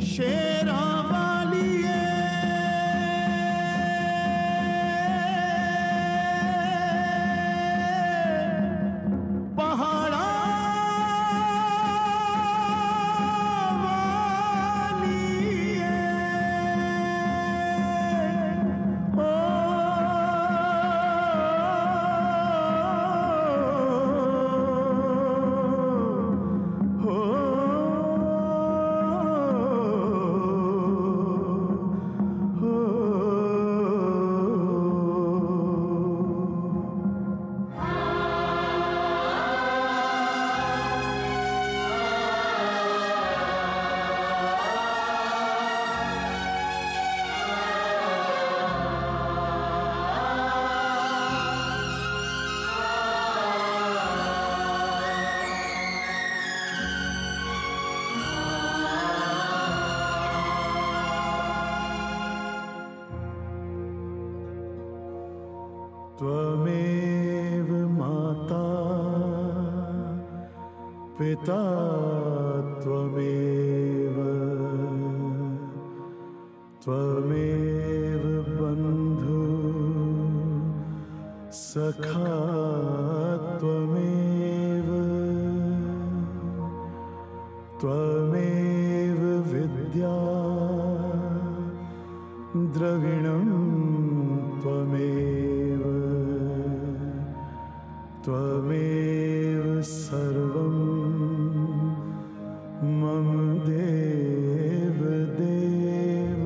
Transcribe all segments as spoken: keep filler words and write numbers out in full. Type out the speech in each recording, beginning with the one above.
शेरा वालिए पहाड़ा वालिए ओ हो त्वमेव माता पिता त्वमेव त्वमेव बन्धु सखा त्वमेव त्वमेव विद्या द्रविणं त्वमेव त्वमेव सर्वं मम देव देव।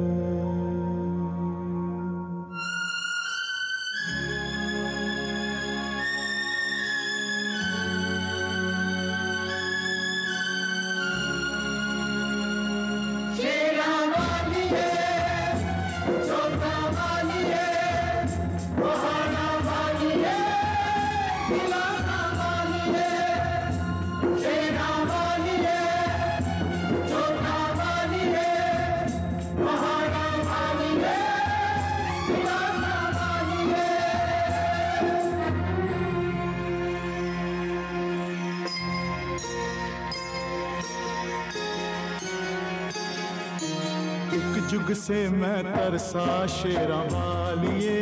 शेरा वालिए जोता वालिए पहाड़ा वालिए दिलासा वालिए शेरा वालिए जोता वालिए पहाड़ा वालिए दिलासा वालिए। एक जुग से मैं तरसा शेरा वालिए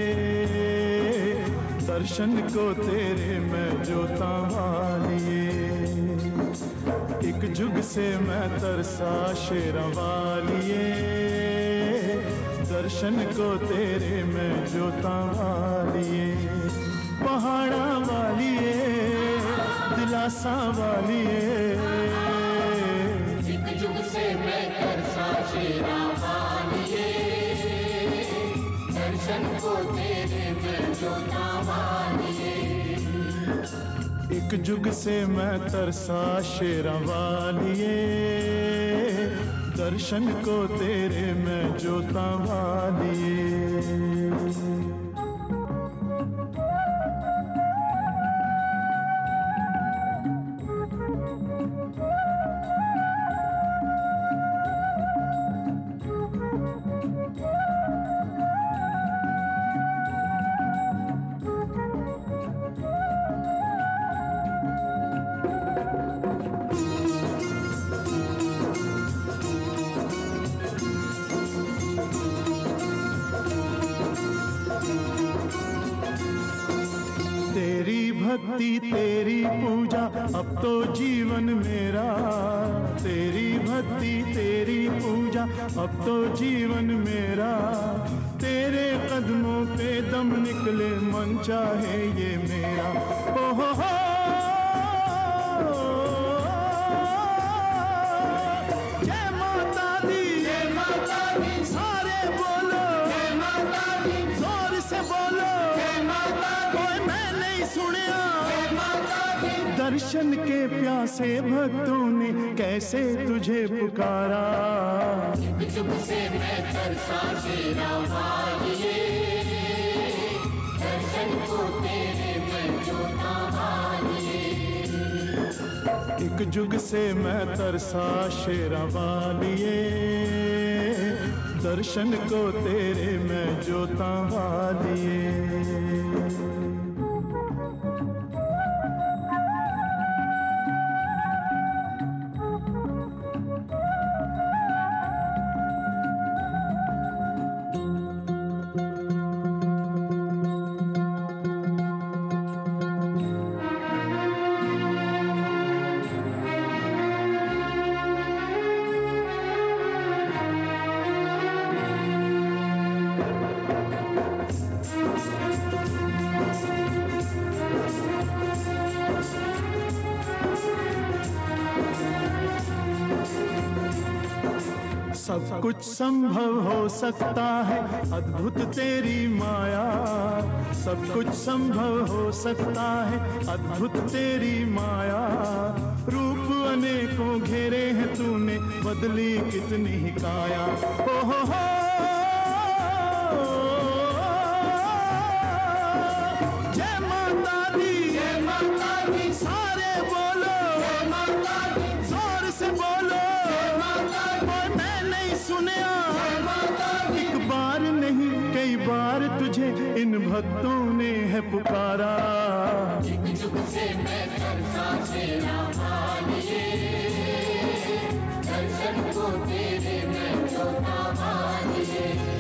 दर्शन को तेरे मैं जोता वालिए। एक जुग से मैं तरसा शेरा वालिए दर्शन को तेरे मैं जोता वालिए। पहाड़ा वालिए दिलासा वालिए एक जुग से मैं तरसा शेरा वालिए दर्शन को तेरे मैं जोता वालिए। एक जुग से मैं तरसा शेरा वालिए दर्शन को तेरे मैं जोता वालिए। तेरी भक्ति तेरी पूजा अब तो जीवन मेरा। तेरी भक्ति तेरी पूजा अब तो जीवन मेरा। तेरे कदमों पे दम निकले मन चाहे ये मेरा। ओ हो हो जय माता दी जय माता दी सारे बोलो जय माता दी जोर से बोलो जय माता दी ओए मैं नहीं सुनिया। जय माता दी दर्शन के प्यासे भक्तों ने कैसे तुझे पुकारा। एक जुग से मैं तरसा शेरा वालिए दर्शन को तेरे मैं जोता वालिए। एक जुग से मैं तरसा शेरा वालिए दर्शन को तेरे मैं जोता वालिए। सब कुछ संभव हो सकता है, अद्भुत तेरी माया। सब कुछ संभव हो सकता है, अद्भुत तेरी माया। रूप अनेकों घेरे हैं तूने, बदली कितनी ही काया। ओ हो हो जय माता दी, जय माता दी, सारे बोलो जय माता दी, जोर से बोलो जय माता दी। और मैं नहीं सुनया जय माता दी, एक बार नहीं कई बार तुझे इन भक्तों ने है पुकारा। जुग जुग से मैं तरसा तेरा मानिए, दर्शन को तेरे मैं जोता मानिए।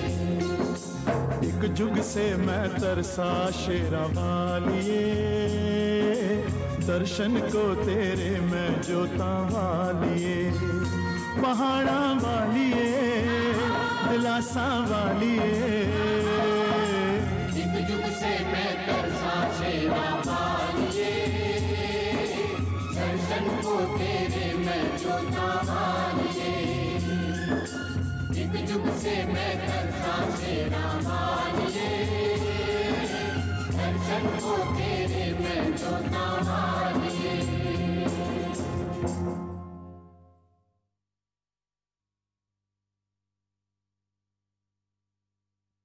एक जुग से मैं तरसा शेरा वालिए, दर्शन को तेरे मैं जोता वालिए। पहाड़ा वालिए, दिलासा वालिए। जुग जुग से मैं तरसा शेरा वालिए, दर्शन को तेरे मैं जोता वालिए। जुग जुग से मैं तरसा शेरा वालिए, दर्शन को तेरे मैं जोता वालिए।